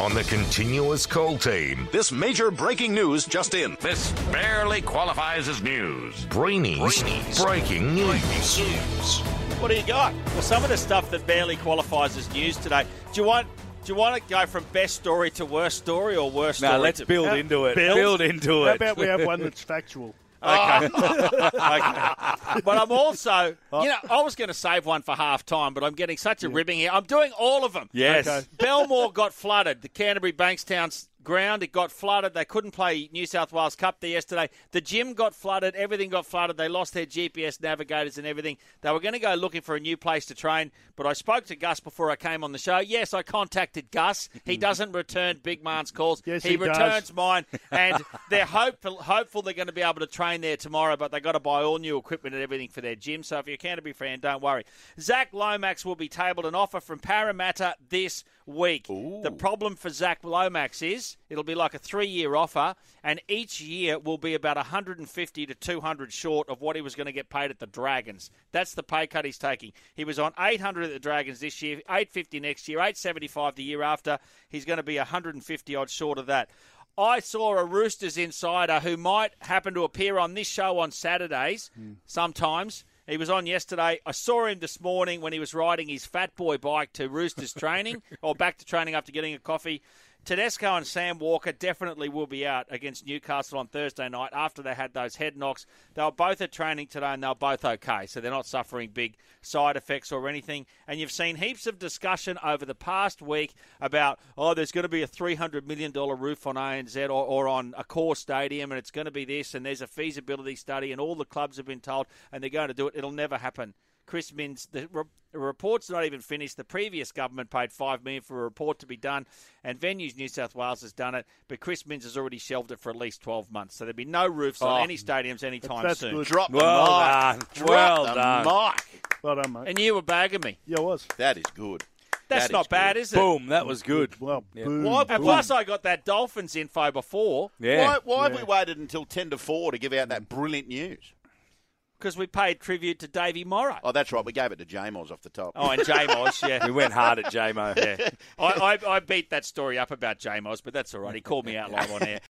on the Continuous Call team. This major breaking news just in. This barely qualifies as news. Brainy's breaking news. What do you got? Well, some of the stuff that barely qualifies as news today. Do you want to go from best story to worst story or worst story? No, let's build into it. Build into How it. about we have one that's factual? Okay. Okay. But I'm also, I was going to save one for half time, but I'm getting such a ribbing here. I'm doing all of them. Yes. Okay. Belmore got flooded. The Canterbury Bankstown ground, it got flooded. They couldn't play New South Wales Cup there yesterday. The gym got flooded. Everything got flooded. They lost their GPS navigators and everything. They were going to go looking for a new place to train, but I spoke to Gus before I came on the show. Yes, I contacted Gus. He doesn't return Big Man's calls. Yes, he he does. returns mine, and they're hopeful they're going to be able to train there tomorrow, but they've got to buy all new equipment and everything for their gym. So if you're a Canterbury fan, don't worry. Zach Lomax will be tabled an offer from Parramatta this week. Ooh. The problem for Zach Lomax is it'll be like a 3-year offer, and each year will be about 150 to 200 short of what he was going to get paid at the Dragons. That's the pay cut he's taking. He was on 800 at the Dragons this year, 850 next year, 875 the year after. He's going to be 150 odd short of that. I saw a Roosters insider who might happen to appear on this show on Saturdays sometimes. He was on yesterday. I saw him this morning when he was riding his Fat Boy bike to Roosters training, or back to training after getting a coffee. Tedesco and Sam Walker definitely will be out against Newcastle on Thursday night after they had those head knocks. They were both at training today and they were both okay, so they're not suffering big side effects or anything. And you've seen heaps of discussion over the past week about, there's going to be a $300 million roof on ANZ or on a core stadium, and it's going to be this, and there's a feasibility study, and all the clubs have been told, and they're going to do it. It'll never happen. Chris Minns, the report's not even finished. The previous government paid $5 million for a report to be done, and Venues New South Wales has done it, but Chris Minns has already shelved it for at least 12 months. So there'll be no roofs on any stadiums anytime That's soon. good. Drop the Well mic. done. Drop Well the done. mic. Well done, mate. And you were bagging me. Yeah, I was. That is good. That's That not is bad, good. is it? Boom, that was good. Well, Yeah. boom. Why- And plus, I got that Dolphins info before Yeah. Why have we waited until 10 to 4 to give out that brilliant news? because we paid tribute to Davey Morrow. Oh, that's right. We gave it to Jamos off the top. Oh, and J-Moz, yeah. We went hard at J-Mo. Yeah. I beat that story up about J-Moz, but that's all right. He called me out live on air.